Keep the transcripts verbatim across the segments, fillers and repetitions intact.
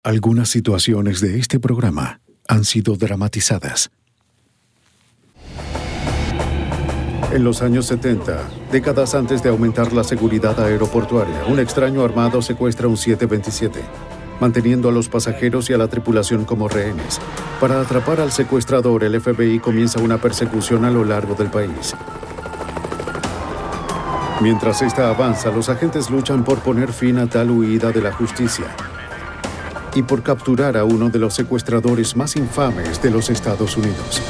Algunas situaciones de este programa han sido dramatizadas. En los años setenta, décadas antes de aumentar la seguridad aeroportuaria, un extraño armado secuestra un siete veintisiete, manteniendo a los pasajeros y a la tripulación como rehenes. Para atrapar al secuestrador, el F B I comienza una persecución a lo largo del país. Mientras esta avanza, los agentes luchan por poner fin a tal huida de la justicia y por capturar a uno de los secuestradores más infames de los Estados Unidos.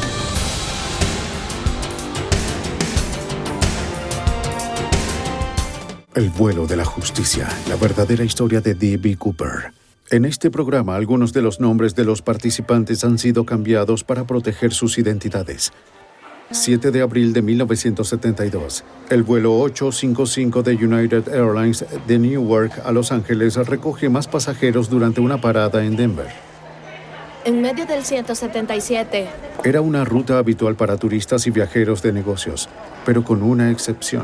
El vuelo de la justicia, la verdadera historia de D B. Cooper. En este programa, algunos de los nombres de los participantes han sido cambiados para proteger sus identidades. siete de abril de mil novecientos setenta y dos, el vuelo ochocientos cincuenta y cinco de United Airlines de Newark a Los Ángeles recoge más pasajeros durante una parada en Denver. En medio del ciento setenta y siete. Era una ruta habitual para turistas y viajeros de negocios, pero con una excepción.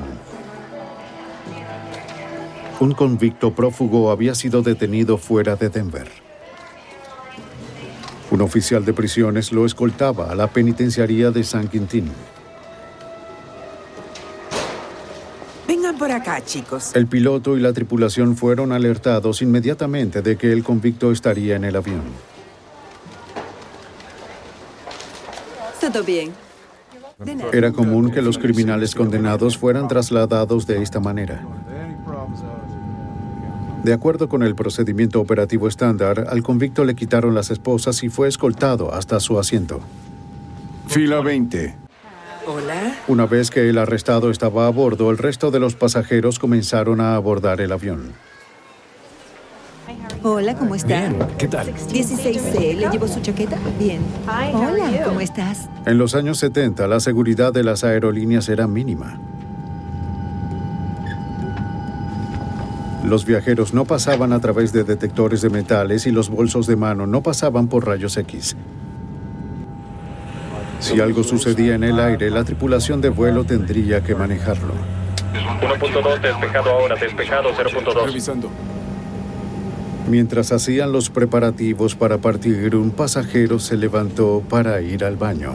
Un convicto prófugo había sido detenido fuera de Denver. Un oficial de prisiones lo escoltaba a la penitenciaría de San Quintín. Vengan por acá, chicos. El piloto y la tripulación fueron alertados inmediatamente de que el convicto estaría en el avión. Todo bien. Era común que los criminales condenados fueran trasladados de esta manera. De acuerdo con el procedimiento operativo estándar, al convicto le quitaron las esposas y fue escoltado hasta su asiento. Fila veinte. Hola. Una vez que el arrestado estaba a bordo, el resto de los pasajeros comenzaron a abordar el avión. Hola, ¿cómo está? Bien, ¿qué tal? dieciséis C, ¿le llevo su chaqueta? Bien. Hola, ¿cómo estás? En los años setenta, la seguridad de las aerolíneas era mínima. Los viajeros no pasaban a través de detectores de metales y los bolsos de mano no pasaban por rayos X. Si algo sucedía en el aire, la tripulación de vuelo tendría que manejarlo. uno punto dos, despejado ahora, despejado cero punto dos. Revisando. Mientras hacían los preparativos para partir, un pasajero se levantó para ir al baño.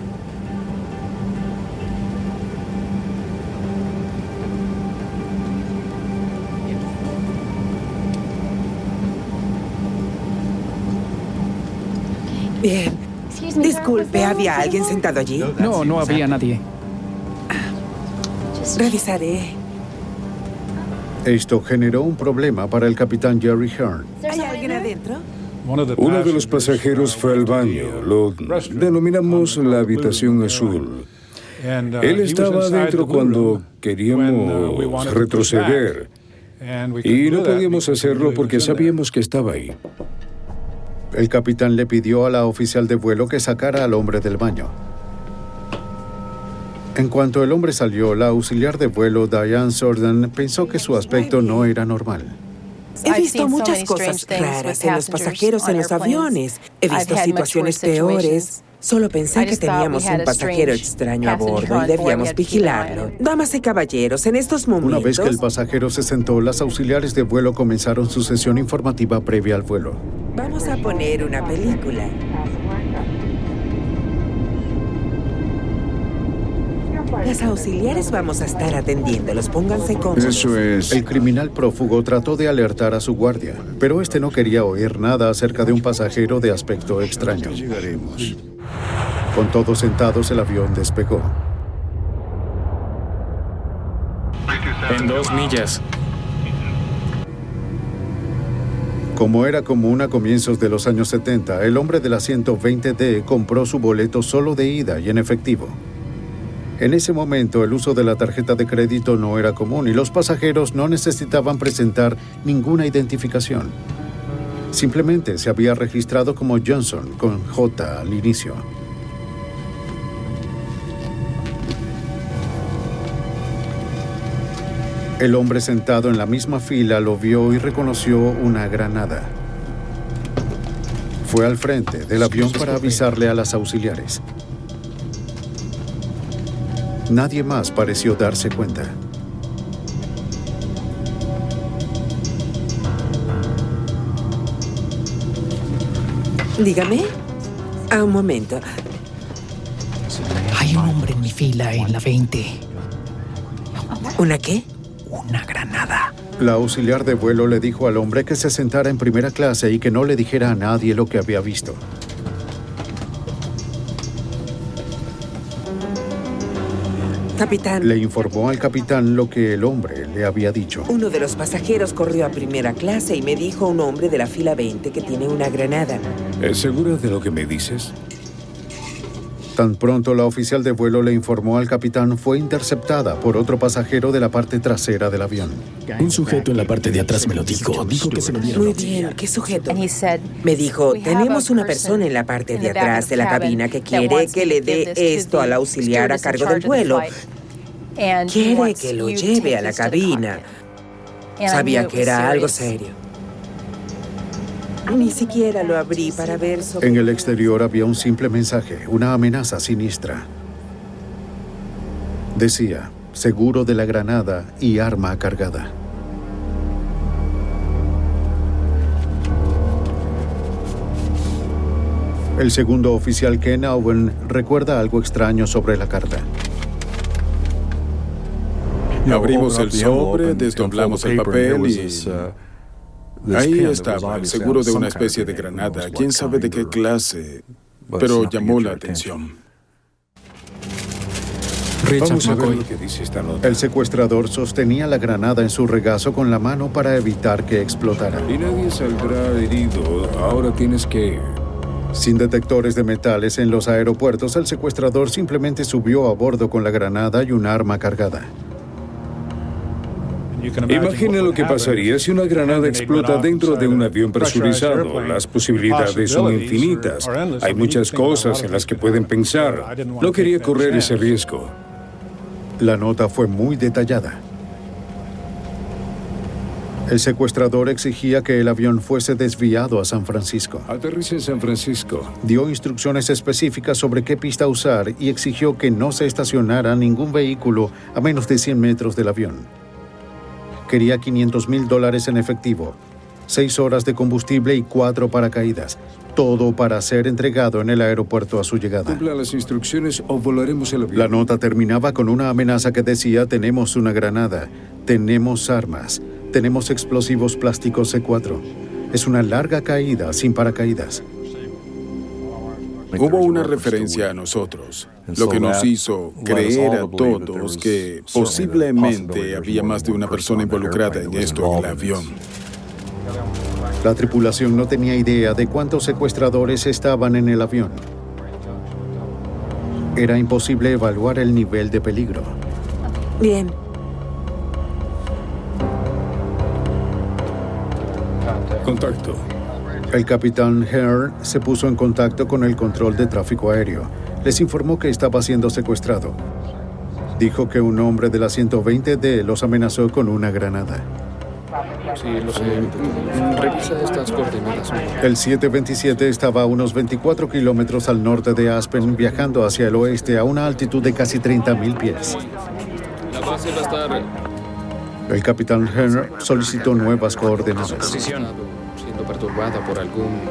Bien. Disculpe, ¿había alguien sentado allí? No, no había nadie. Revisaré. Esto generó un problema para el capitán Jerry Hearn. ¿Hay alguien adentro? Uno de los pasajeros fue al baño. Lo denominamos la habitación azul. Él estaba adentro cuando queríamos retroceder y no podíamos hacerlo porque sabíamos que estaba ahí. El capitán le pidió a la oficial de vuelo que sacara al hombre del baño. En cuanto el hombre salió, la auxiliar de vuelo, Diane Sordan, pensó que su aspecto no era normal. He visto muchas cosas raras en los pasajeros en los aviones. He visto situaciones peores. Solo pensé que teníamos un pasajero extraño a bordo y debíamos vigilarlo. Damas y caballeros, en estos momentos... Una vez que el pasajero se sentó, las auxiliares de vuelo comenzaron su sesión informativa previa al vuelo. Vamos a poner una película. Las auxiliares vamos a estar atendiéndolos. Pónganse cómodos. Eso es. El criminal prófugo trató de alertar a su guardia, pero este no quería oír nada acerca de un pasajero de aspecto extraño. Llegaremos. Con todos sentados, el avión despegó. En dos millas. Como era común a comienzos de los años setenta, el hombre del asiento veinte D compró su boleto solo de ida y en efectivo. En ese momento, el uso de la tarjeta de crédito no era común y los pasajeros no necesitaban presentar ninguna identificación. Simplemente se había registrado como Johnson, con J al inicio. El hombre sentado en la misma fila lo vio y reconoció una granada. Fue al frente del avión para avisarle a las auxiliares. Nadie más pareció darse cuenta. Dígame. Ah, un momento. Hay un hombre en mi fila en la veinte. ¿Una qué? Una granada. La auxiliar de vuelo le dijo al hombre que se sentara en primera clase y que no le dijera a nadie lo que había visto. Capitán. Le informó al capitán lo que el hombre le había dicho. Uno de los pasajeros corrió a primera clase y me dijo un hombre de la fila veinte que tiene una granada. ¿Es segura de lo que me dices? Tan pronto la oficial de vuelo le informó al capitán, fue interceptada por otro pasajero de la parte trasera del avión. Un sujeto en la parte de atrás me lo dijo. Dijo que se lo dieron. Muy bien, ¿qué sujeto? Me dijo, tenemos una persona en la parte de atrás de la cabina que quiere que le dé esto al auxiliar a cargo del vuelo. Quiere que lo lleve a la cabina. Sabía que era algo serio. Ni siquiera lo abrí para ver sobre... En el exterior había un simple mensaje, una amenaza siniestra. Decía, seguro de la granada y arma cargada. El segundo oficial, Ken Owen, recuerda algo extraño sobre la carta. Abrimos el sobre, desdoblamos el papel y... ahí estaba, seguro de una especie de granada, quién sabe de qué clase, pero llamó la atención. Vamos a ver lo que dice esta nota. El secuestrador sostenía la granada en su regazo con la mano para evitar que explotara. Y nadie saldrá herido. Ahora tienes que... Sin detectores de metales en los aeropuertos, el secuestrador simplemente subió a bordo con la granada y un arma cargada. Imagina lo que pasaría si una granada explota dentro de un avión presurizado. Las posibilidades son infinitas. Hay muchas cosas en las que pueden pensar. No quería correr ese riesgo. La nota fue muy detallada. El secuestrador exigía que el avión fuese desviado a San Francisco. Aterrice en San Francisco. Dio instrucciones específicas sobre qué pista usar y exigió que no se estacionara ningún vehículo a menos de cien metros del avión. Quería quinientos mil dólares en efectivo, seis horas de combustible y cuatro paracaídas. Todo para ser entregado en el aeropuerto a su llegada. Cumpla las instrucciones o volaremos el avión. La nota terminaba con una amenaza que decía: tenemos una granada, tenemos armas, tenemos explosivos plásticos C cuatro. Es una larga caída sin paracaídas. Hubo una referencia a nosotros, lo que nos hizo creer a todos que posiblemente había más de una persona involucrada en esto en el avión. La tripulación no tenía idea de cuántos secuestradores estaban en el avión. Era imposible evaluar el nivel de peligro. Bien. Contacto. El capitán Hearn se puso en contacto con el control de tráfico aéreo. Les informó que estaba siendo secuestrado. Dijo que un hombre de la ciento veinte D los amenazó con una granada. Sí, lo sé. Revisa estas coordenadas. El siete veintisiete estaba a unos veinticuatro kilómetros al norte de Aspen, viajando hacia el oeste a una altitud de casi treinta mil pies. La base va a estar... El capitán Hearn solicitó nuevas coordenadas. Siendo perturbada por algún...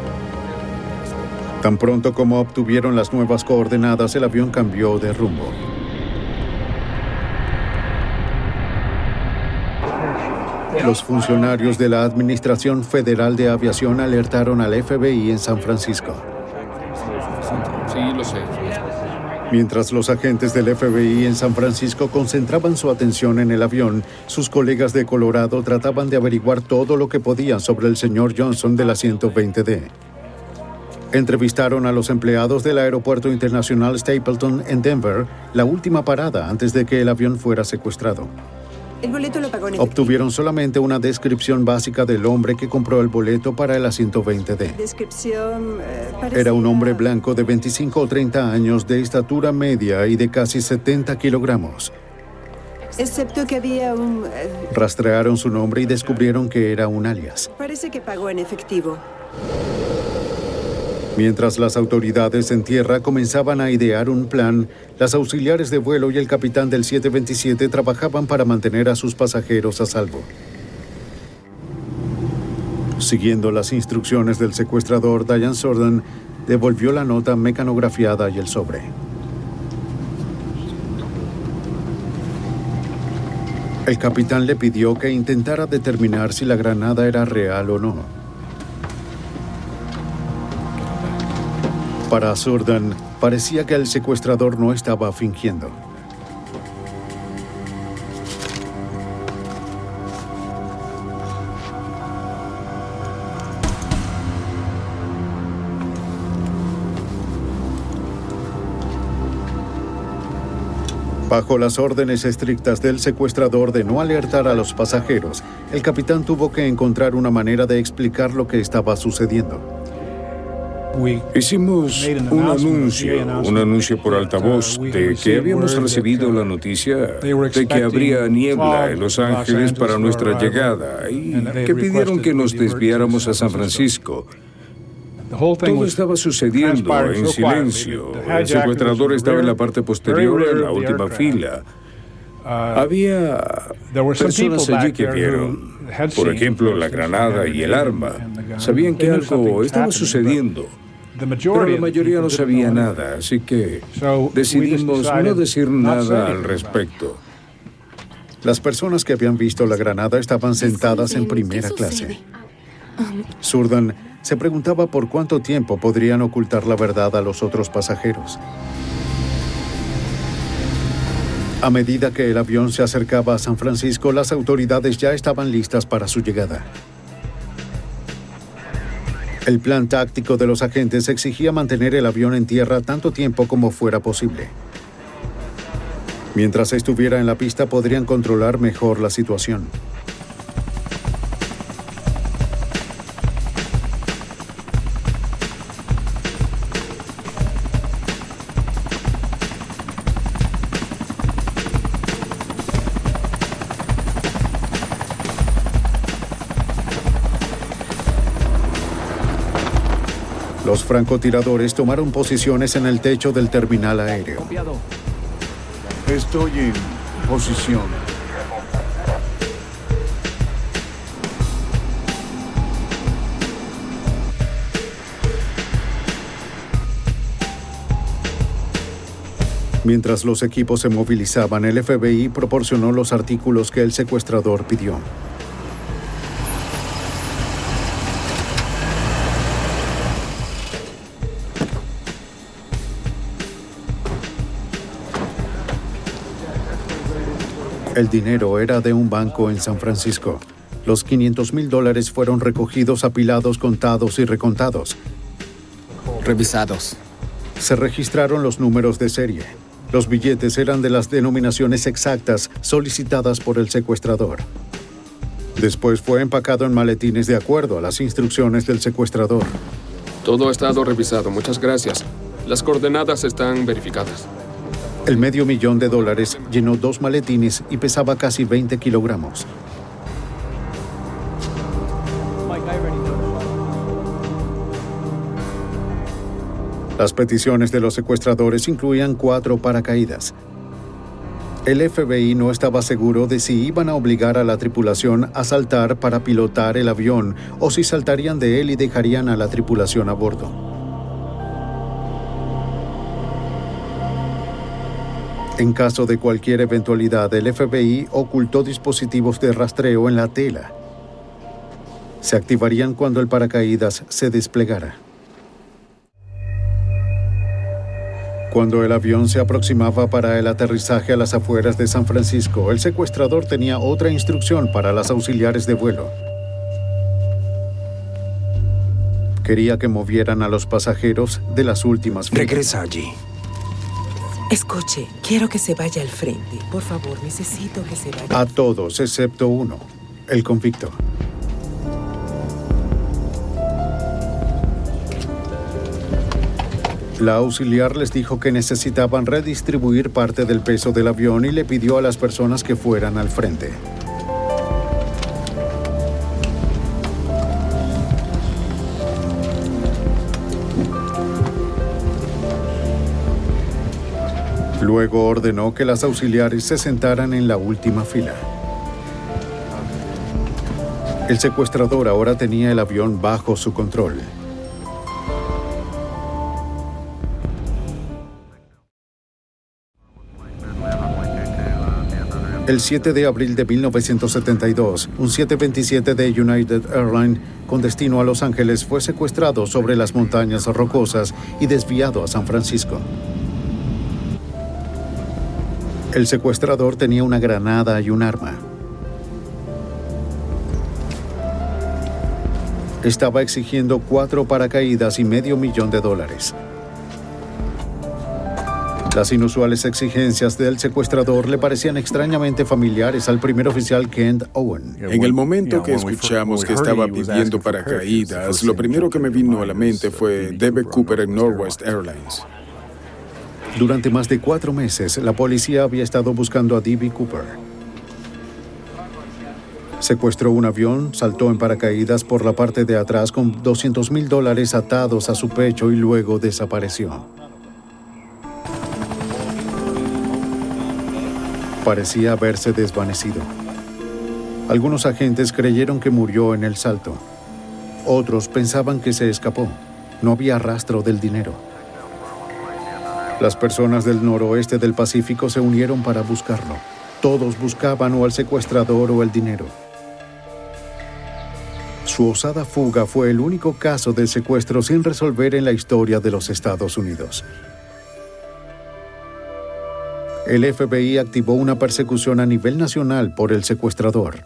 Tan pronto como obtuvieron las nuevas coordenadas, el avión cambió de rumbo. Los funcionarios de la Administración Federal de Aviación alertaron al F B I en San Francisco. Sí, lo sé. Mientras los agentes del F B I en San Francisco concentraban su atención en el avión, sus colegas de Colorado trataban de averiguar todo lo que podían sobre el señor Johnson de la ciento veinte D. Entrevistaron a los empleados del Aeropuerto Internacional Stapleton en Denver, la última parada antes de que el avión fuera secuestrado. El boleto lo pagó en efectivo. Obtuvieron solamente una descripción básica del hombre que compró el boleto para el ciento veinte D. Descripción, eh, parecía... Era un hombre blanco de veinticinco o treinta años, de estatura media y de casi setenta kilogramos. Excepto que había un... Eh... Rastrearon su nombre y descubrieron que era un alias. Parece que pagó en efectivo. Mientras las autoridades en tierra comenzaban a idear un plan, las auxiliares de vuelo y el capitán del siete veintisiete trabajaban para mantener a sus pasajeros a salvo. Siguiendo las instrucciones del secuestrador, Diane Surdin devolvió la nota mecanografiada y el sobre. El capitán le pidió que intentara determinar si la granada era real o no. Para Surdin, parecía que el secuestrador no estaba fingiendo. Bajo las órdenes estrictas del secuestrador de no alertar a los pasajeros, el capitán tuvo que encontrar una manera de explicar lo que estaba sucediendo. Hicimos un anuncio, un anuncio por altavoz de que habíamos recibido la noticia de que habría niebla en Los Ángeles para nuestra llegada y que pidieron que nos desviáramos a San Francisco. Todo estaba sucediendo en silencio. El secuestrador estaba en la parte posterior, en la última fila. Había personas allí que vieron, por ejemplo, la granada y el arma. Sabían que algo estaba sucediendo, pero la mayoría no sabía nada, así que decidimos no decir nada al respecto. Las personas que habían visto la granada estaban sentadas en primera clase. Surdin se preguntaba por cuánto tiempo podrían ocultar la verdad a los otros pasajeros. A medida que el avión se acercaba a San Francisco, las autoridades ya estaban listas para su llegada. El plan táctico de los agentes exigía mantener el avión en tierra tanto tiempo como fuera posible. Mientras estuviera en la pista, podrían controlar mejor la situación. Los francotiradores tomaron posiciones en el techo del terminal aéreo. Estoy en posición. Mientras los equipos se movilizaban, el F B I proporcionó los artículos que el secuestrador pidió. El dinero era de un banco en San Francisco. Los quinientos mil dólares fueron recogidos, apilados, contados y recontados. Revisados. Se registraron los números de serie. Los billetes eran de las denominaciones exactas solicitadas por el secuestrador. Después fue empacado en maletines de acuerdo a las instrucciones del secuestrador. Todo ha estado revisado, muchas gracias. Las coordenadas están verificadas. El medio millón de dólares llenó dos maletines y pesaba casi veinte kilogramos. Las peticiones de los secuestradores incluían cuatro paracaídas. El F B I no estaba seguro de si iban a obligar a la tripulación a saltar para pilotar el avión o si saltarían de él y dejarían a la tripulación a bordo. En caso de cualquier eventualidad, el F B I ocultó dispositivos de rastreo en la tela. Se activarían cuando el paracaídas se desplegara. Cuando el avión se aproximaba para el aterrizaje a las afueras de San Francisco, el secuestrador tenía otra instrucción para las auxiliares de vuelo. Quería que movieran a los pasajeros de las últimas filas. Regresa allí. Escuche, quiero que se vaya al frente. Por favor, necesito que se vaya. A todos, excepto uno, el convicto. La auxiliar les dijo que necesitaban redistribuir parte del peso del avión y le pidió a las personas que fueran al frente. Luego ordenó que las auxiliares se sentaran en la última fila. El secuestrador ahora tenía el avión bajo su control. El siete de abril de mil novecientos setenta y dos, un siete veintisiete de United Airlines con destino a Los Ángeles fue secuestrado sobre las montañas rocosas y desviado a San Francisco. El secuestrador tenía una granada y un arma. Estaba exigiendo cuatro paracaídas y medio millón de dólares. Las inusuales exigencias del secuestrador le parecían extrañamente familiares al primer oficial Kent Owen. En el momento que escuchamos que estaba pidiendo paracaídas, lo primero que me vino a la mente fue D B Cooper en Northwest Airlines. Durante más de cuatro meses, la policía había estado buscando a D B Cooper. Secuestró un avión, saltó en paracaídas por la parte de atrás con doscientos mil dólares atados a su pecho y luego desapareció. Parecía haberse desvanecido. Algunos agentes creyeron que murió en el salto. Otros pensaban que se escapó. No había rastro del dinero. Las personas del noroeste del Pacífico se unieron para buscarlo. Todos buscaban o al secuestrador o el dinero. Su osada fuga fue el único caso de secuestro sin resolver en la historia de los Estados Unidos. El F B I activó una persecución a nivel nacional por el secuestrador.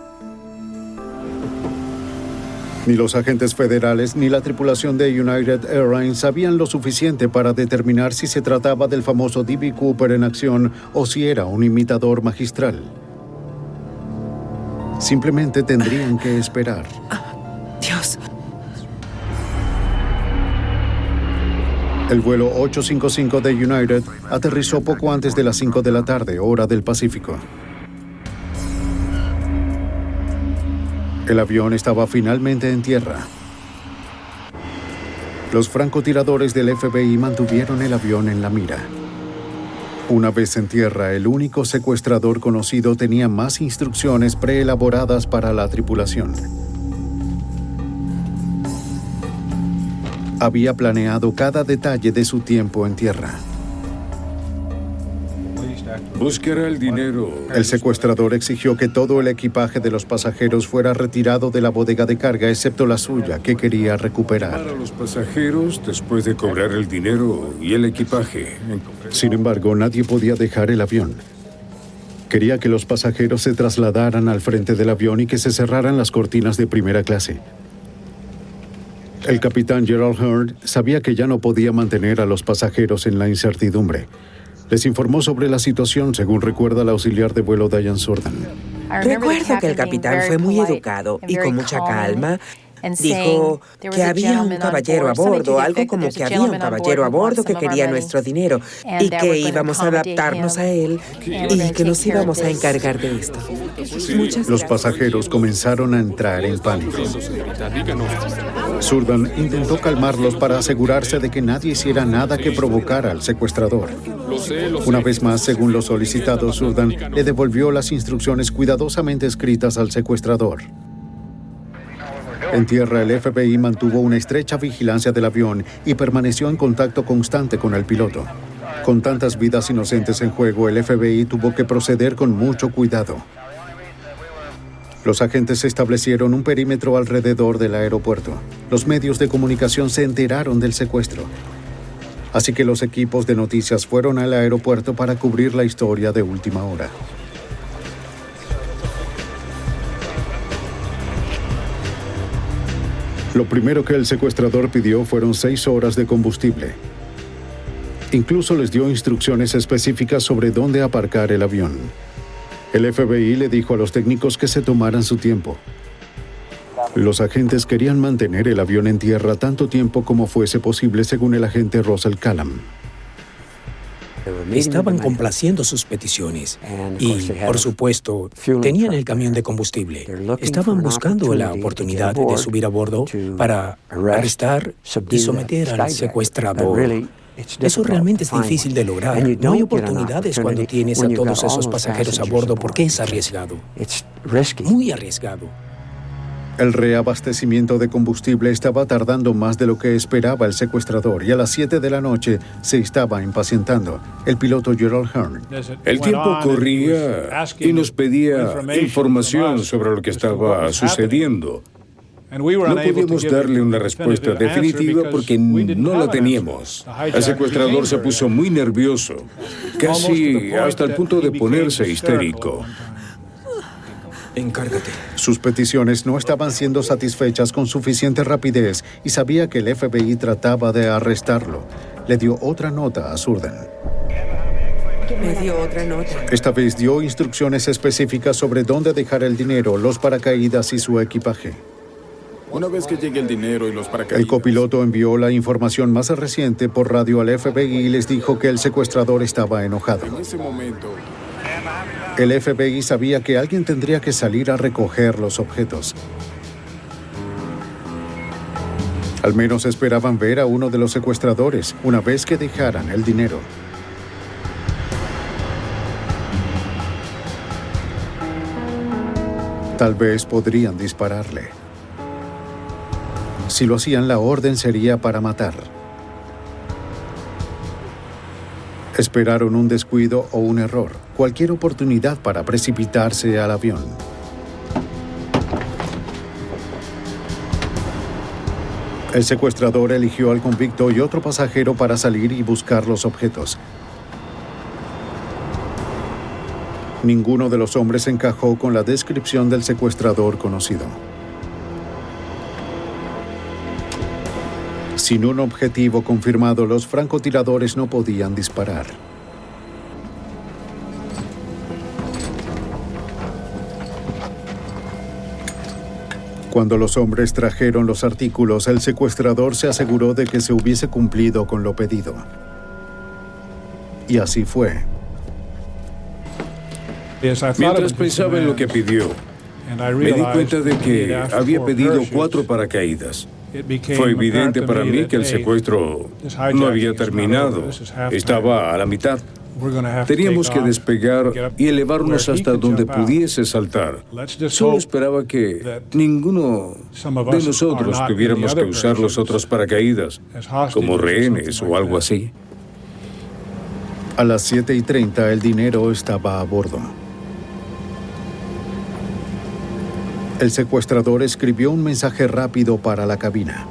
Ni los agentes federales ni la tripulación de United Airlines sabían lo suficiente para determinar si se trataba del famoso D B Cooper en acción o si era un imitador magistral. Simplemente tendrían que esperar. Dios. El vuelo ochocientos cincuenta y cinco de United aterrizó poco antes de las cinco de la tarde, hora del Pacífico. El avión estaba finalmente en tierra. Los francotiradores del F B I mantuvieron el avión en la mira. Una vez en tierra, el único secuestrador conocido tenía más instrucciones preelaboradas para la tripulación. Había planeado cada detalle de su tiempo en tierra. Buscará el dinero. El secuestrador exigió que todo el equipaje de los pasajeros fuera retirado de la bodega de carga, excepto la suya, que quería recuperar. Para los pasajeros, después de cobrar el dinero y el equipaje. Sin embargo, nadie podía dejar el avión. Quería que los pasajeros se trasladaran al frente del avión y que se cerraran las cortinas de primera clase. El capitán Gerald Hearn sabía que ya no podía mantener a los pasajeros en la incertidumbre. Les informó sobre la situación, según recuerda la auxiliar de vuelo Diane Surdan. Recuerdo que el capitán fue muy educado y con mucha calma dijo que había un caballero a bordo, algo como que había un caballero a bordo que quería nuestro dinero y que íbamos a adaptarnos a él y que nos íbamos a encargar de esto. Muchas Los pasajeros comenzaron a entrar en pánico. Surdan intentó calmarlos para asegurarse de que nadie hiciera nada que provocara al secuestrador. Una vez más, según lo solicitado, Surdan le devolvió las instrucciones cuidadosamente escritas al secuestrador. En tierra, el F B I mantuvo una estrecha vigilancia del avión y permaneció en contacto constante con el piloto. Con tantas vidas inocentes en juego, el F B I tuvo que proceder con mucho cuidado. Los agentes establecieron un perímetro alrededor del aeropuerto. Los medios de comunicación se enteraron del secuestro. Así que los equipos de noticias fueron al aeropuerto para cubrir la historia de última hora. Lo primero que el secuestrador pidió fueron seis horas de combustible. Incluso les dio instrucciones específicas sobre dónde aparcar el avión. El F B I le dijo a los técnicos que se tomaran su tiempo. Los agentes querían mantener el avión en tierra tanto tiempo como fuese posible, según el agente Russell Callam. Estaban complaciendo sus peticiones y, por supuesto, tenían el camión de combustible. Estaban buscando la oportunidad de subir a bordo para arrestar y someter al secuestrador. Eso realmente es difícil de lograr. No hay oportunidades cuando tienes a todos esos pasajeros a bordo porque es arriesgado. Muy arriesgado. El reabastecimiento de combustible estaba tardando más de lo que esperaba el secuestrador y a las siete de la noche se estaba impacientando. El piloto Gerald Hearn. El tiempo corría y nos pedía información sobre lo que estaba sucediendo. No podíamos darle una respuesta definitiva porque no la teníamos. El secuestrador se puso muy nervioso, casi hasta el punto de ponerse histérico. Encárgate. Sus peticiones no estaban siendo satisfechas con suficiente rapidez y sabía que el F B I trataba de arrestarlo. Le dio otra nota a Surden. Me dio otra nota. Esta vez dio instrucciones específicas sobre dónde dejar el dinero, los paracaídas y su equipaje. Una vez que llegue el dinero y los paracaídas... El copiloto envió la información más reciente por radio al F B I y les dijo que el secuestrador estaba enojado. En ese momento... El F B I sabía que alguien tendría que salir a recoger los objetos. Al menos esperaban ver a uno de los secuestradores una vez que dejaran el dinero. Tal vez podrían dispararle. Si lo hacían, la orden sería para matar. Esperaron un descuido o un error, cualquier oportunidad para precipitarse al avión. El secuestrador eligió al convicto y otro pasajero para salir y buscar los objetos. Ninguno de los hombres encajó con la descripción del secuestrador conocido. Sin un objetivo confirmado, los francotiradores no podían disparar. Cuando los hombres trajeron los artículos, el secuestrador se aseguró de que se hubiese cumplido con lo pedido. Y así fue. Mientras pensaba en lo que pidió, me di cuenta de que había pedido cuatro paracaídas. Fue evidente para mí que el secuestro no había terminado, estaba a la mitad. Teníamos que despegar y elevarnos hasta donde pudiese saltar. Solo esperaba que ninguno de nosotros tuviéramos que usar los otros paracaídas, como rehenes o algo así. A las siete y treinta el dinero estaba a bordo. El secuestrador escribió un mensaje rápido para la cabina.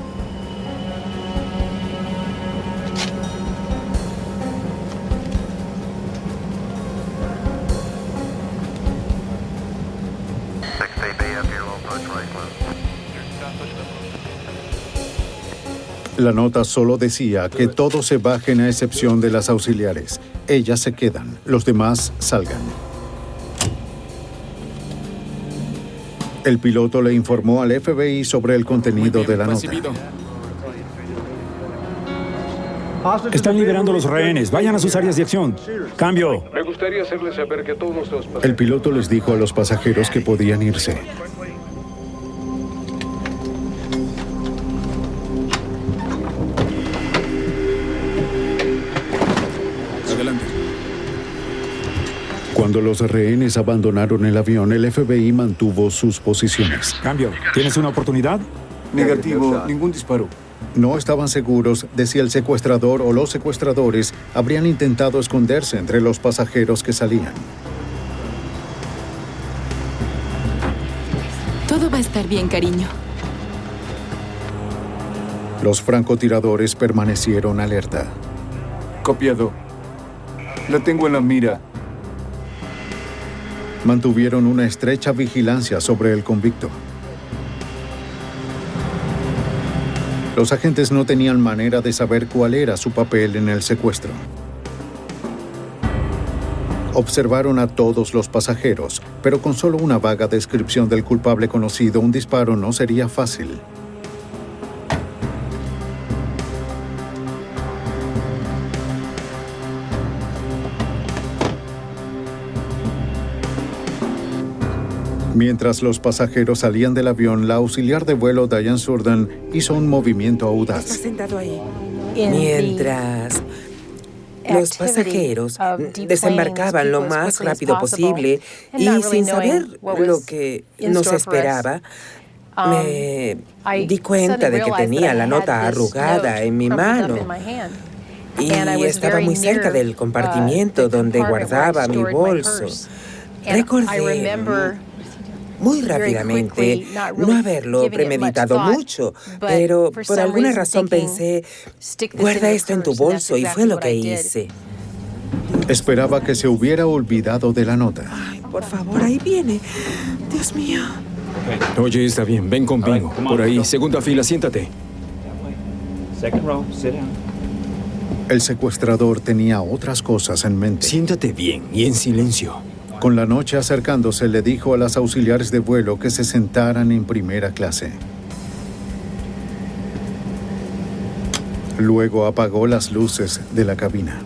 La nota solo decía que todos se bajen a excepción de las auxiliares. Ellas se quedan, los demás salgan. El piloto le informó al F B I sobre el contenido de la nota. Están liberando los rehenes. Vayan a sus áreas de acción. Cambio. Me gustaría hacerles saber que todos los pasajeros... El piloto les dijo a los pasajeros que podían irse. Adelante. Cuando los rehenes abandonaron el avión, el F B I mantuvo sus posiciones. Cambio. ¿Tienes una oportunidad? Negativo. Ningún disparo. No estaban seguros de si el secuestrador o los secuestradores habrían intentado esconderse entre los pasajeros que salían. Todo va a estar bien, cariño. Los francotiradores permanecieron alerta. Copiado. La tengo en la mira. Mantuvieron una estrecha vigilancia sobre el convicto. Los agentes no tenían manera de saber cuál era su papel en el secuestro. Observaron a todos los pasajeros, pero con solo una vaga descripción del culpable conocido, un disparo no sería fácil. Mientras los pasajeros salían del avión, la auxiliar de vuelo Diane Surden hizo un movimiento audaz. Está sentado ahí. Mientras los pasajeros desembarcaban lo más rápido posible y sin saber lo que nos esperaba, Me di cuenta de que tenía la nota arrugada en mi mano y estaba muy cerca del compartimiento donde guardaba mi bolso. Recordé muy rápidamente no haberlo premeditado mucho, pero por alguna razón pensé, guarda esto en tu bolso, y fue lo que hice. Esperaba que se hubiera olvidado de la nota. Ay, por favor, ahí viene. Dios mío. Oye, está bien, ven conmigo. Por ahí, segunda fila, siéntate. El secuestrador tenía otras cosas en mente. Siéntate bien y en silencio. Con la noche acercándose, le dijo a las auxiliares de vuelo que se sentaran en primera clase. Luego apagó las luces de la cabina.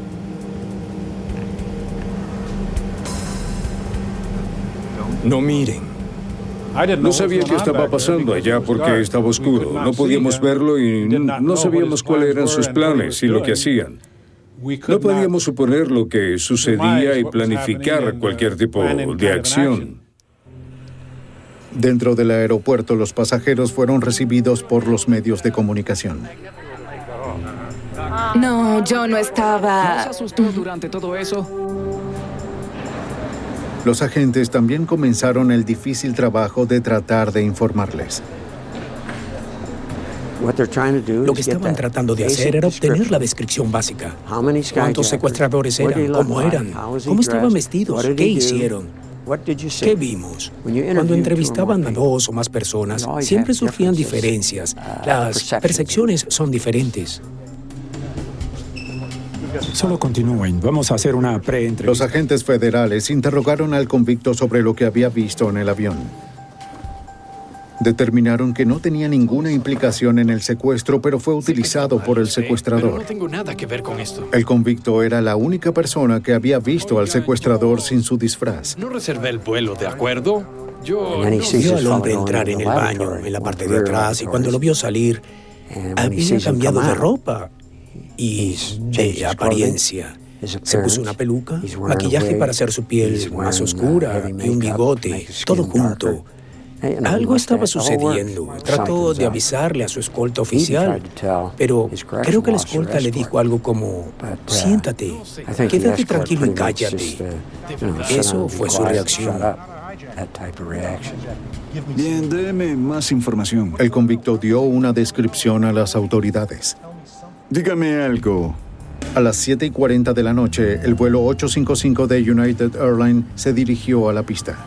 No miren. No sabía qué estaba pasando allá porque estaba oscuro. No podíamos verlo y no sabíamos cuáles eran sus planes y lo que hacían. No podíamos suponer lo que sucedía y planificar cualquier tipo de acción. Dentro del aeropuerto, los pasajeros fueron recibidos por los medios de comunicación. No, yo no estaba... ¿No se asustó durante todo eso? Los agentes también comenzaron el difícil trabajo de tratar de informarles. Lo que estaban tratando de hacer era obtener la descripción básica. ¿Cuántos secuestradores eran? ¿Cómo eran? ¿Cómo estaban vestidos? ¿Qué hicieron? ¿Qué vimos? Cuando entrevistaban a dos o más personas, siempre surgían diferencias. Las percepciones son diferentes. Solo continúen. Vamos a hacer una pre-entrevista. Los agentes federales interrogaron al convicto sobre lo que había visto en el avión. Determinaron que no tenía ninguna implicación en el secuestro, pero fue utilizado por el secuestrador. Pero no tengo nada que ver con esto. El convicto era la única persona que había visto al secuestrador sin su disfraz. No reservé el vuelo, ¿de acuerdo? Yo no vio al hombre entrar en el baño, en la parte de atrás, y cuando lo vio salir, había cambiado de ropa y de apariencia. Se puso una peluca, maquillaje para hacer su piel más oscura y un bigote, todo junto. Algo estaba sucediendo. Trató de avisarle a su escolta oficial, pero creo que la escolta le dijo algo como, siéntate, quédate tranquilo y cállate. Eso fue su reacción. Bien, déme más información. El convicto dio una descripción a las autoridades. Dígame algo. A las siete y cuarenta de la noche, el vuelo ochocientos cincuenta y cinco de United Airlines se dirigió a la pista.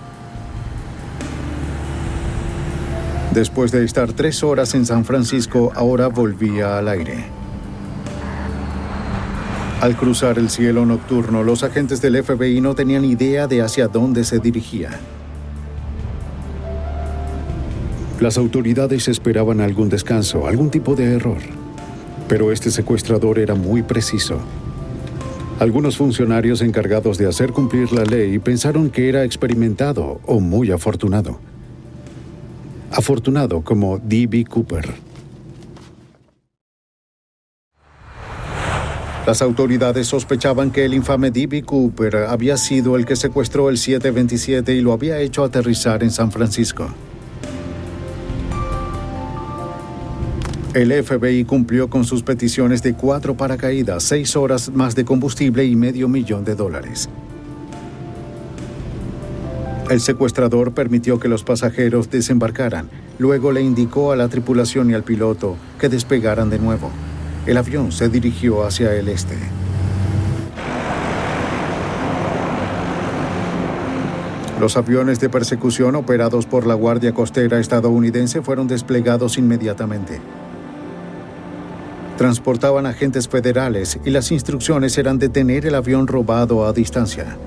Después de estar tres horas en San Francisco, ahora volvía al aire. Al cruzar el cielo nocturno, los agentes del F B I no tenían idea de hacia dónde se dirigía. Las autoridades esperaban algún descanso, algún tipo de error. Pero este secuestrador era muy preciso. Algunos funcionarios encargados de hacer cumplir la ley pensaron que era experimentado o muy afortunado. Afortunado como D B Cooper. Las autoridades sospechaban que el infame D B Cooper había sido el que secuestró el siete veintisiete y lo había hecho aterrizar en San Francisco. El F B I cumplió con sus peticiones de cuatro paracaídas, seis horas más de combustible y medio millón de dólares. El secuestrador permitió que los pasajeros desembarcaran. Luego le indicó a la tripulación y al piloto que despegaran de nuevo. El avión se dirigió hacia el este. Los aviones de persecución operados por la Guardia Costera estadounidense fueron desplegados inmediatamente. Transportaban agentes federales y las instrucciones eran detener el avión robado a distancia.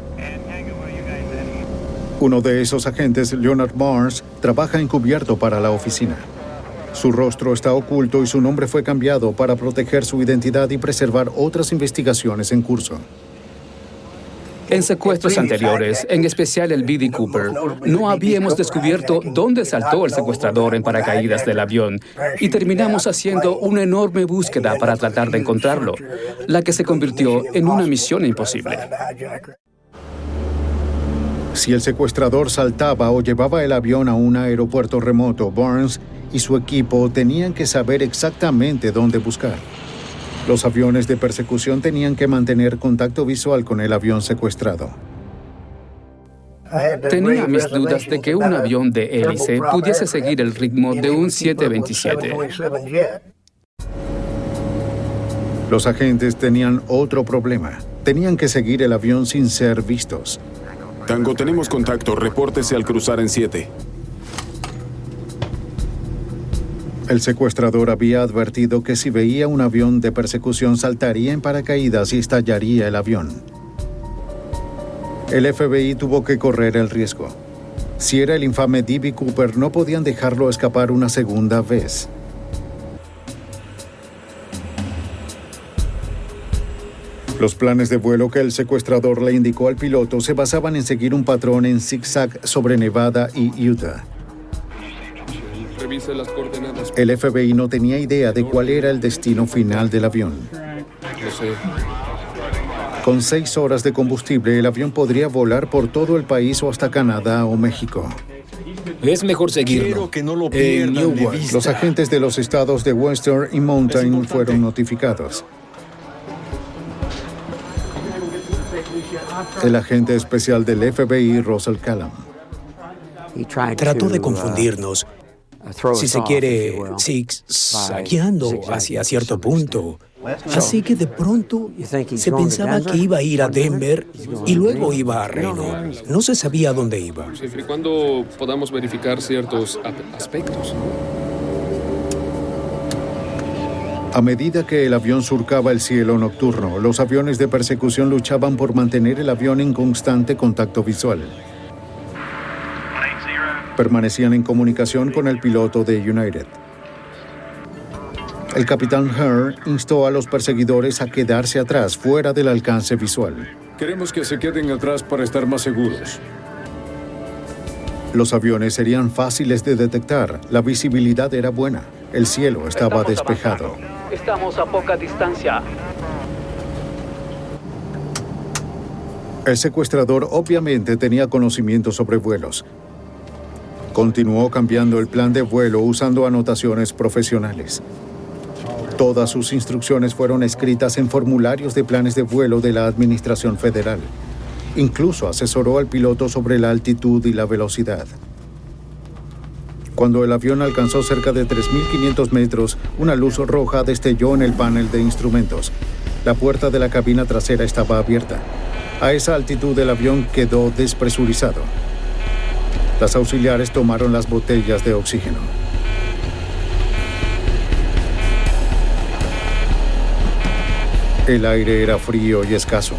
Uno de esos agentes, Leonard Barnes, trabaja encubierto para la oficina. Su rostro está oculto y su nombre fue cambiado para proteger su identidad y preservar otras investigaciones en curso. En secuestros anteriores, en especial el B D Cooper, no habíamos descubierto dónde saltó el secuestrador en paracaídas del avión y terminamos haciendo una enorme búsqueda para tratar de encontrarlo, la que se convirtió en una misión imposible. Si el secuestrador saltaba o llevaba el avión a un aeropuerto remoto, Burns y su equipo tenían que saber exactamente dónde buscar. Los aviones de persecución tenían que mantener contacto visual con el avión secuestrado. Tenía mis dudas de que un avión de hélice pudiese seguir el ritmo de un siete veintisiete. Los agentes tenían otro problema. Tenían que seguir el avión sin ser vistos. Tango, tenemos contacto. Repórtese al cruzar en siete. El secuestrador había advertido que si veía un avión de persecución saltaría en paracaídas y estallaría el avión. El F B I tuvo que correr el riesgo. Si era el infame D B Cooper, no podían dejarlo escapar una segunda vez. Los planes de vuelo que el secuestrador le indicó al piloto se basaban en seguir un patrón en zigzag sobre Nevada y Utah. Revise las coordenadas. El F B I no tenía idea de cuál era el destino final del avión. No sé. Con seis horas de combustible, el avión podría volar por todo el país o hasta Canadá o México. Es mejor seguirlo. Que no lo pierdan de vista. Los agentes de los estados de Western y Mountain fueron notificados. El agente especial del F B I, Russell Callam, trató de confundirnos, si se quiere, zigzagueando hacia cierto punto. Así que de pronto se pensaba que iba a ir a Denver y luego iba a Reno. No se sabía a dónde iba. Siempre y cuando podamos verificar ciertos aspectos. A medida que el avión surcaba el cielo nocturno, los aviones de persecución luchaban por mantener el avión en constante contacto visual. Permanecían en comunicación con el piloto de United. El capitán Hare instó a los perseguidores a quedarse atrás, fuera del alcance visual. Queremos que se queden atrás para estar más seguros. Los aviones serían fáciles de detectar. La visibilidad era buena. El cielo estaba despejado. Estamos a poca distancia. El secuestrador obviamente tenía conocimiento sobre vuelos. Continuó cambiando el plan de vuelo usando anotaciones profesionales. Todas sus instrucciones fueron escritas en formularios de planes de vuelo de la Administración Federal. Incluso asesoró al piloto sobre la altitud y la velocidad. Cuando el avión alcanzó cerca de tres mil quinientos metros, una luz roja destelló en el panel de instrumentos. La puerta de la cabina trasera estaba abierta. A esa altitud el avión quedó despresurizado. Las auxiliares tomaron las botellas de oxígeno. El aire era frío y escaso.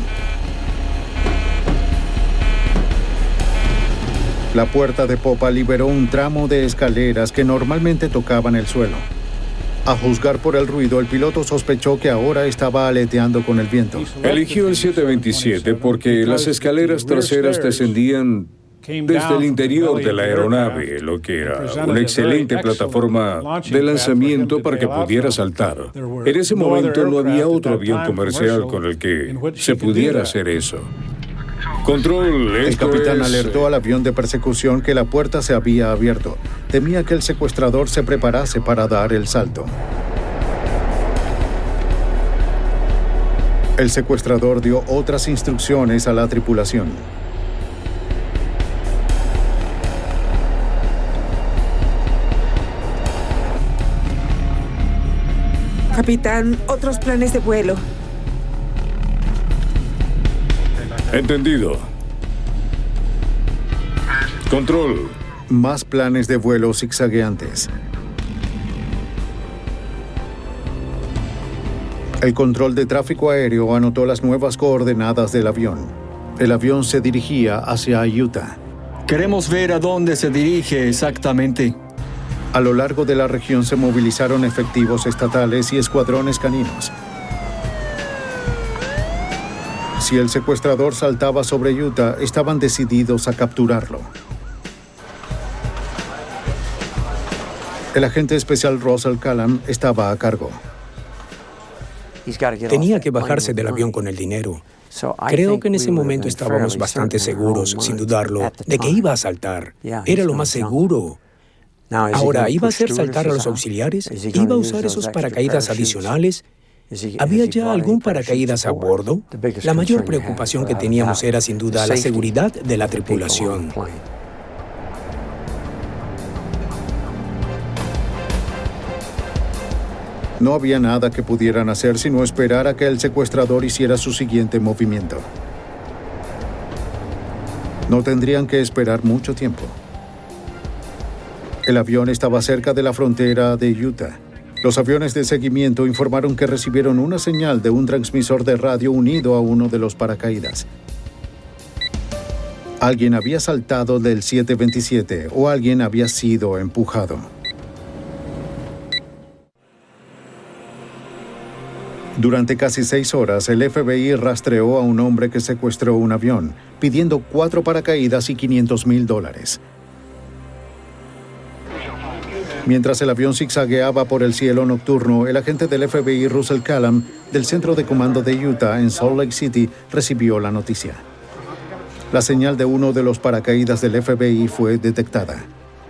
La puerta de popa liberó un tramo de escaleras que normalmente tocaban el suelo. A juzgar por el ruido, el piloto sospechó que ahora estaba aleteando con el viento. Eligió el siete veintisiete porque las escaleras traseras descendían desde el interior de la aeronave, lo que era una excelente plataforma de lanzamiento para que pudiera saltar. En ese momento no había otro avión comercial con el que se pudiera hacer eso. Control, el capitán es... alertó al avión de persecución que la puerta se había abierto. Temía que el secuestrador se preparase para dar el salto. El secuestrador dio otras instrucciones a la tripulación. Capitán, otros planes de vuelo. Entendido. Control. Más planes de vuelo zigzagueantes. El control de tráfico aéreo anotó las nuevas coordenadas del avión. El avión se dirigía hacia Utah. Queremos ver a dónde se dirige exactamente. A lo largo de la región se movilizaron efectivos estatales y escuadrones caninos. Si el secuestrador saltaba sobre Utah, estaban decididos a capturarlo. El agente especial Russell Callam estaba a cargo. Tenía que bajarse del avión con el dinero. Creo que en ese momento estábamos bastante seguros, sin dudarlo, de que iba a saltar. Era lo más seguro. Ahora, ¿iba a hacer saltar a los auxiliares? ¿Iba a usar esos paracaídas adicionales? ¿Había ya algún paracaídas a bordo? La mayor preocupación que teníamos era, sin duda, la seguridad de la tripulación. No había nada que pudieran hacer sino esperar a que el secuestrador hiciera su siguiente movimiento. No tendrían que esperar mucho tiempo. El avión estaba cerca de la frontera de Utah. Los aviones de seguimiento informaron que recibieron una señal de un transmisor de radio unido a uno de los paracaídas. Alguien había saltado del siete veintisiete o alguien había sido empujado. Durante casi seis horas, el F B I rastreó a un hombre que secuestró un avión, pidiendo cuatro paracaídas y quinientos mil dólares. Mientras el avión zigzagueaba por el cielo nocturno, el agente del F B I Russell Callam, del Centro de Comando de Utah en Salt Lake City, recibió la noticia. La señal de uno de los paracaídas del F B I fue detectada.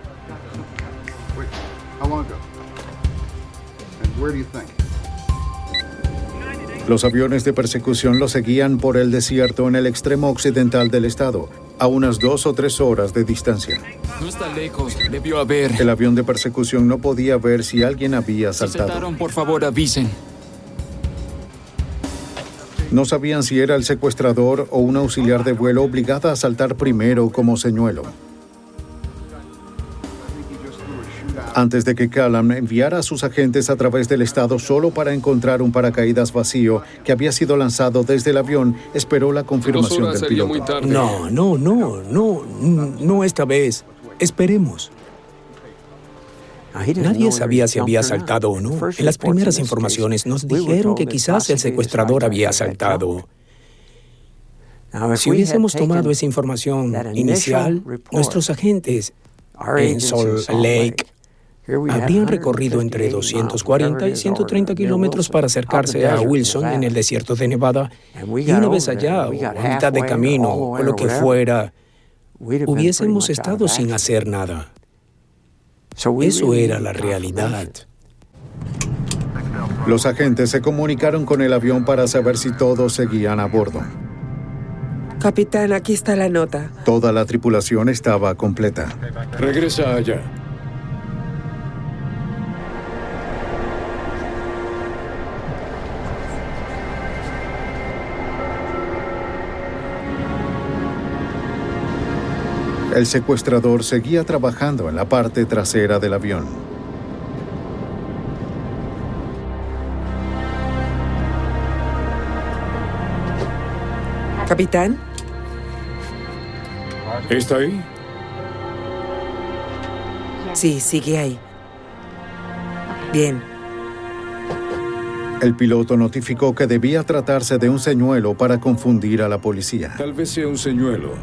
Los aviones de persecución lo seguían por el desierto en el extremo occidental del estado, a unas dos o tres horas de distancia. No está lejos, debió haber. El avión de persecución no podía ver si alguien había saltado. Si saltaron, por favor, avisen. No sabían si era el secuestrador o un auxiliar de vuelo obligada a saltar primero como señuelo. Antes de que Callam enviara a sus agentes a través del estado solo para encontrar un paracaídas vacío que había sido lanzado desde el avión, esperó la confirmación del piloto. No, no, no, no, no esta vez. Esperemos. Nadie sabía si había saltado o no. En las primeras informaciones nos dijeron que quizás el secuestrador había saltado. Si hubiésemos tomado esa información inicial, nuestros agentes en Salt Lake habrían recorrido entre doscientos cuarenta y ciento treinta kilómetros para acercarse a Wilson en el desierto de Nevada. Y una vez allá, o a mitad de camino, o lo que fuera, hubiésemos estado sin hacer nada. Eso era la realidad. Los agentes se comunicaron con el avión para saber si todos seguían a bordo. Capitán, aquí está la nota. Toda la tripulación estaba completa. Regresa allá. El secuestrador seguía trabajando en la parte trasera del avión. Capitán. ¿Está ahí? Sí, sigue ahí. Bien. El piloto notificó que debía tratarse de un señuelo para confundir a la policía. Tal vez sea un señuelo.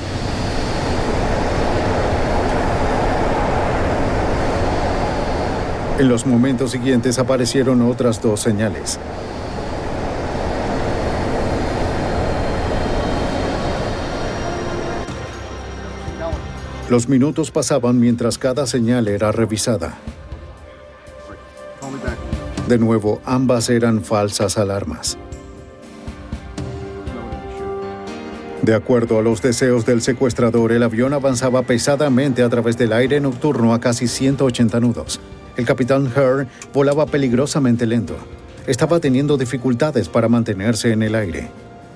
En los momentos siguientes aparecieron otras dos señales. Los minutos pasaban mientras cada señal era revisada. De nuevo, ambas eran falsas alarmas. De acuerdo a los deseos del secuestrador, el avión avanzaba pesadamente a través del aire nocturno a casi ciento ochenta nudos. El capitán Hearn volaba peligrosamente lento. Estaba teniendo dificultades para mantenerse en el aire.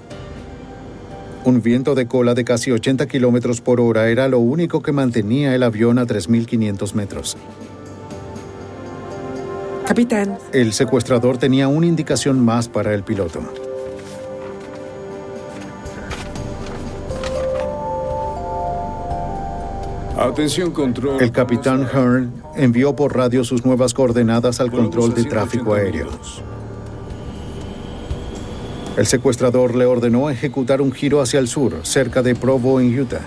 Un viento de cola de casi ochenta kilómetros por hora era lo único que mantenía el avión a tres mil quinientos metros. Capitán. El secuestrador tenía una indicación más para el piloto. Atención, control. El capitán Hearn envió por radio sus nuevas coordenadas al control de tráfico aéreo. El secuestrador le ordenó ejecutar un giro hacia el sur, cerca de Provo, en Utah.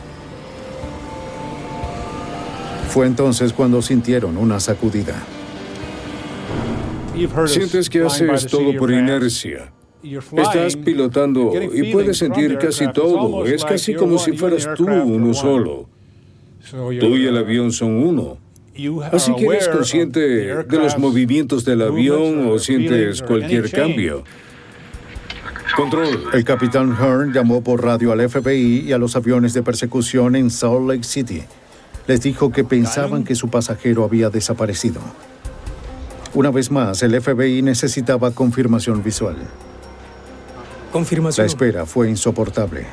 Fue entonces cuando sintieron una sacudida. Sientes que haces todo por inercia. Estás pilotando y puedes sentir casi todo. Es casi como si fueras tú uno solo. Tú y el avión son uno. Así que eres consciente de los movimientos del avión o sientes cualquier cambio. Control. El capitán Hearn llamó por radio al F B I y a los aviones de persecución en Salt Lake City. Les dijo que pensaban que su pasajero había desaparecido. Una vez más, el F B I necesitaba confirmación visual. Confirmación. La espera fue insoportable.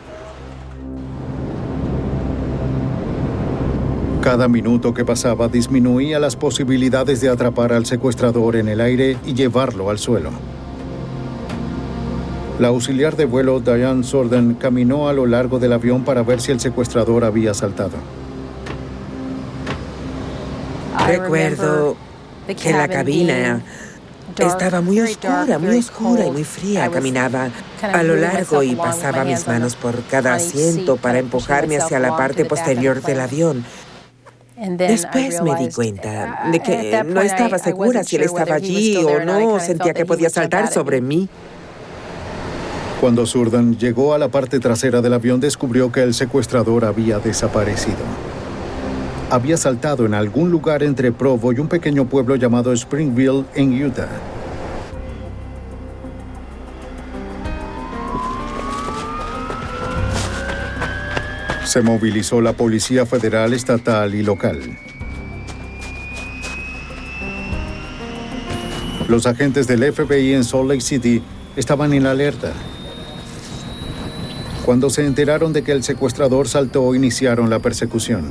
Cada minuto que pasaba disminuía las posibilidades de atrapar al secuestrador en el aire y llevarlo al suelo. La auxiliar de vuelo Diane Sorden caminó a lo largo del avión para ver si el secuestrador había saltado. Recuerdo que la cabina estaba muy oscura, muy oscura y muy fría. Caminaba a lo largo y pasaba mis manos por cada asiento para empujarme hacia la parte posterior del avión. Después me di cuenta de que no estaba segura si él estaba allí o no. Sentía que podía saltar sobre mí. Cuando Sorden llegó a la parte trasera del avión, descubrió que el secuestrador había desaparecido. Había saltado en algún lugar entre Provo y un pequeño pueblo llamado Springville, en Utah. Se movilizó la policía federal, estatal y local. Los agentes del F B I en Salt Lake City estaban en alerta. Cuando se enteraron de que el secuestrador saltó, iniciaron la persecución.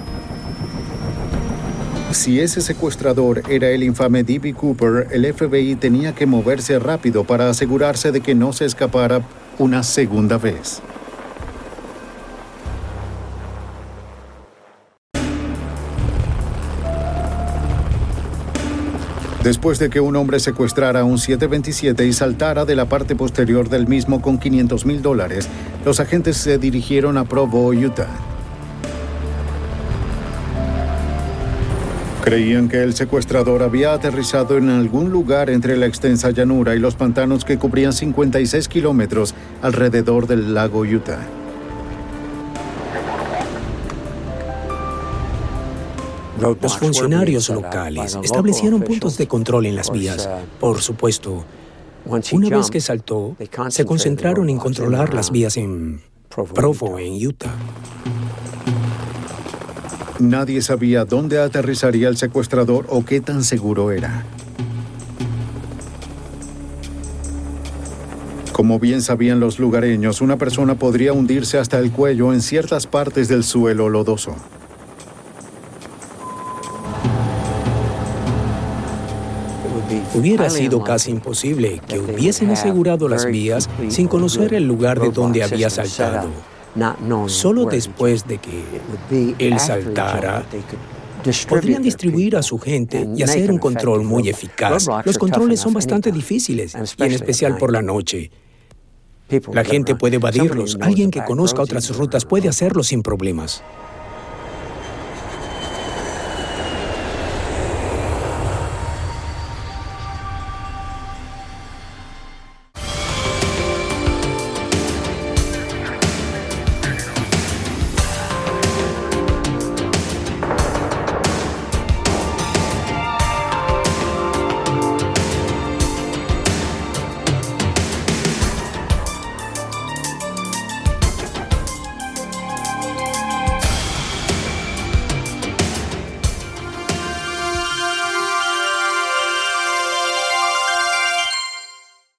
Si ese secuestrador era el infame D B Cooper, el F B I tenía que moverse rápido para asegurarse de que no se escapara una segunda vez. Después de que un hombre secuestrara un siete veintisiete y saltara de la parte posterior del mismo con quinientos mil dólares, los agentes se dirigieron a Provo, Utah. Creían que el secuestrador había aterrizado en algún lugar entre la extensa llanura y los pantanos que cubrían cincuenta y seis kilómetros alrededor del lago Utah. Los funcionarios locales establecieron puntos de control en las vías. Por supuesto, una vez que saltó, se concentraron en controlar las vías en Provo, en Utah. Nadie sabía dónde aterrizaría el secuestrador o qué tan seguro era. Como bien sabían los lugareños, una persona podría hundirse hasta el cuello en ciertas partes del suelo lodoso. Hubiera sido casi imposible que hubiesen asegurado las vías sin conocer el lugar de donde había saltado. Solo después de que él saltara, podrían distribuir a su gente y hacer un control muy eficaz. Los controles son bastante difíciles, y en especial por la noche. La gente puede evadirlos. Alguien que conozca otras rutas puede hacerlo sin problemas.